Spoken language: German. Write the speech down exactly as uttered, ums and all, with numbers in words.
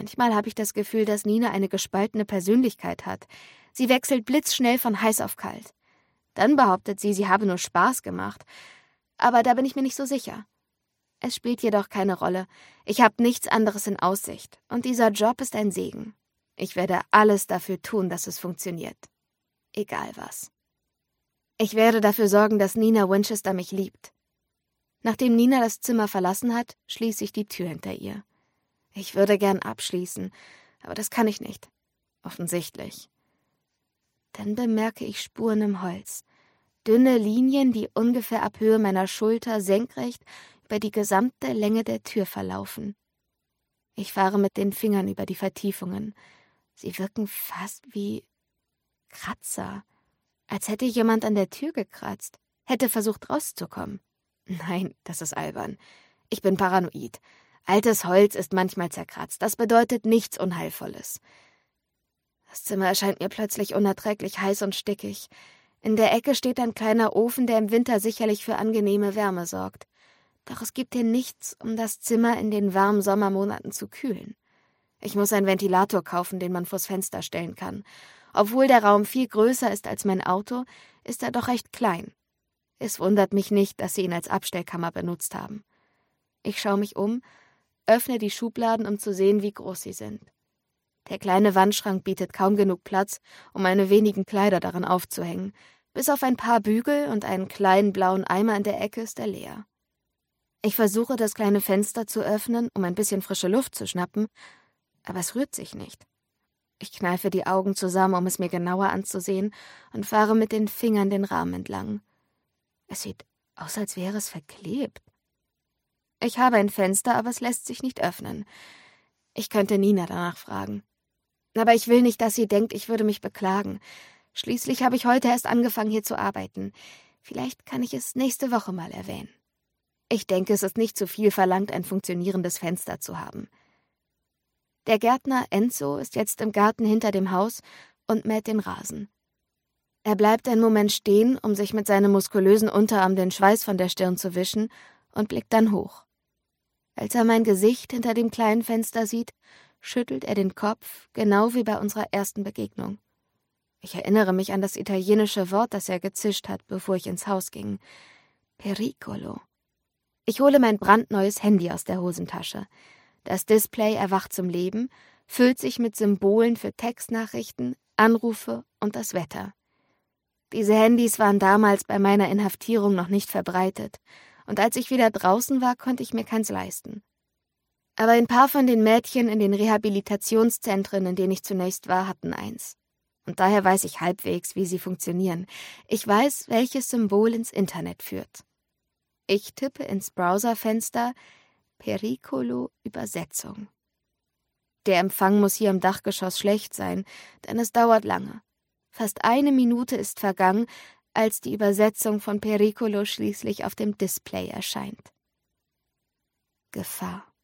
Manchmal habe ich das Gefühl, dass Nina eine gespaltene Persönlichkeit hat. Sie wechselt blitzschnell von heiß auf kalt. Dann behauptet sie, sie habe nur Spaß gemacht. Aber da bin ich mir nicht so sicher. Es spielt jedoch keine Rolle. Ich habe nichts anderes in Aussicht. Und dieser Job ist ein Segen. Ich werde alles dafür tun, dass es funktioniert. Egal was. Ich werde dafür sorgen, dass Nina Winchester mich liebt. Nachdem Nina das Zimmer verlassen hat, schließe ich die Tür hinter ihr. Ich würde gern abschließen, aber das kann ich nicht. Offensichtlich. Dann bemerke ich Spuren im Holz. Dünne Linien, die ungefähr ab Höhe meiner Schulter senkrecht über die gesamte Länge der Tür verlaufen. Ich fahre mit den Fingern über die Vertiefungen. Sie wirken fast wie Kratzer, als hätte jemand an der Tür gekratzt, hätte versucht rauszukommen. Nein, das ist albern. Ich bin paranoid. Altes Holz ist manchmal zerkratzt. Das bedeutet nichts Unheilvolles. Das Zimmer erscheint mir plötzlich unerträglich heiß und stickig. In der Ecke steht ein kleiner Ofen, der im Winter sicherlich für angenehme Wärme sorgt. Doch es gibt hier nichts, um das Zimmer in den warmen Sommermonaten zu kühlen. Ich muss einen Ventilator kaufen, den man vors Fenster stellen kann. Obwohl der Raum viel größer ist als mein Auto, ist er doch recht klein. Es wundert mich nicht, dass sie ihn als Abstellkammer benutzt haben. Ich schaue mich um, öffne die Schubladen, um zu sehen, wie groß sie sind. Der kleine Wandschrank bietet kaum genug Platz, um meine wenigen Kleider darin aufzuhängen. Bis auf ein paar Bügel und einen kleinen blauen Eimer in der Ecke ist er leer. Ich versuche, das kleine Fenster zu öffnen, um ein bisschen frische Luft zu schnappen, aber es rührt sich nicht. Ich kneife die Augen zusammen, um es mir genauer anzusehen, und fahre mit den Fingern den Rahmen entlang. Es sieht aus, als wäre es verklebt. Ich habe ein Fenster, aber es lässt sich nicht öffnen. Ich könnte Nina danach fragen. Aber ich will nicht, dass sie denkt, ich würde mich beklagen. Schließlich habe ich heute erst angefangen, hier zu arbeiten. Vielleicht kann ich es nächste Woche mal erwähnen. Ich denke, es ist nicht zu viel verlangt, ein funktionierendes Fenster zu haben. Der Gärtner Enzo ist jetzt im Garten hinter dem Haus und mäht den Rasen. Er bleibt einen Moment stehen, um sich mit seinem muskulösen Unterarm den Schweiß von der Stirn zu wischen, und blickt dann hoch. Als er mein Gesicht hinter dem kleinen Fenster sieht, schüttelt er den Kopf, genau wie bei unserer ersten Begegnung. Ich erinnere mich an das italienische Wort, das er gezischt hat, bevor ich ins Haus ging. Pericolo. Ich hole mein brandneues Handy aus der Hosentasche. Das Display erwacht zum Leben, füllt sich mit Symbolen für Textnachrichten, Anrufe und das Wetter. Diese Handys waren damals bei meiner Inhaftierung noch nicht verbreitet, und als ich wieder draußen war, konnte ich mir keins leisten. Aber ein paar von den Mädchen in den Rehabilitationszentren, in denen ich zunächst war, hatten eins. Und daher weiß ich halbwegs, wie sie funktionieren. Ich weiß, welches Symbol ins Internet führt. Ich tippe ins Browserfenster Pericolo Übersetzung. Der Empfang muss hier im Dachgeschoss schlecht sein, denn es dauert lange. Fast eine Minute ist vergangen, als die Übersetzung von Pericolo schließlich auf dem Display erscheint. Gefahr.